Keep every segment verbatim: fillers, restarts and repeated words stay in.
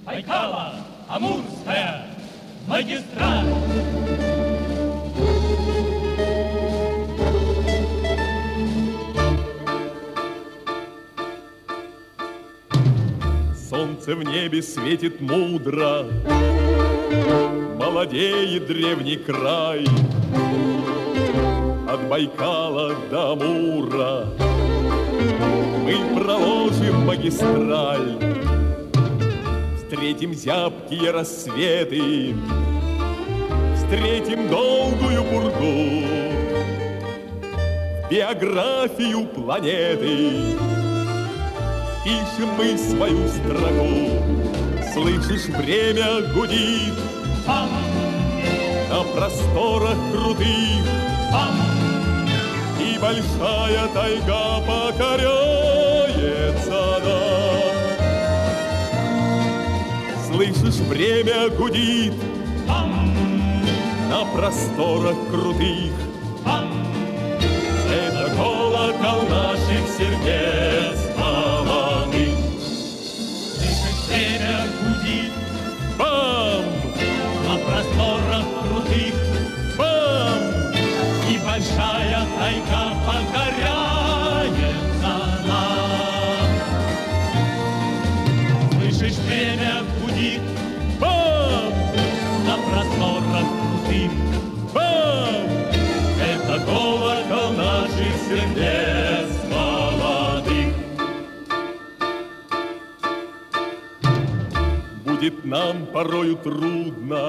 Байкала, Амурская, магистраль. Солнце в небе светит мудро, молодеет древний край. От Байкала до Амура мы проложим магистраль. Встретим зябкие рассветы, встретим долгую бурду. В биографию планеты пишем мы свою строку. Слышишь, время гудит, Пам! на просторах крутых, Пам! и большая тайга покоряется нам. Слышишь, время гудит, Пам! на просторах крутых. Пам! Это колокол наших сердец молодых. Слышишь, время гудит, Бам! на просторах крутых, Бам! и большая тайга покоряется нам. Слышишь, время гудит, Бам! на просторах крутых, Бам! это колокол наших сердец молодых. Будет нам порою трудно,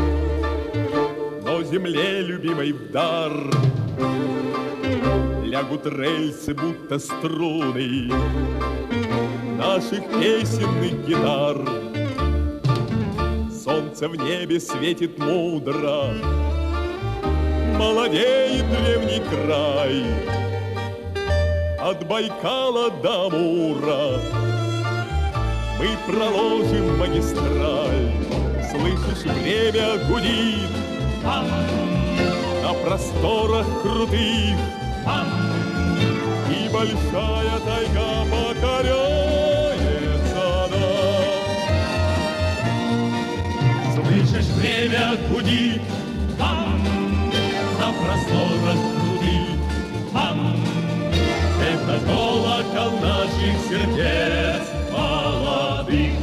но земле любимой в дар лягут рельсы, будто струны наших песенных гитар. Солнце в небе светит мудро, молодеет древний край. От Байкала до Амура мы проложим магистраль. Слышишь, время гудит, Пам! на просторах крутых, Пам! и большая тайга покоряется нам. Слышишь, время гудит, Пам! на просторах крутых, Пам! это колокол наших сердец молодых.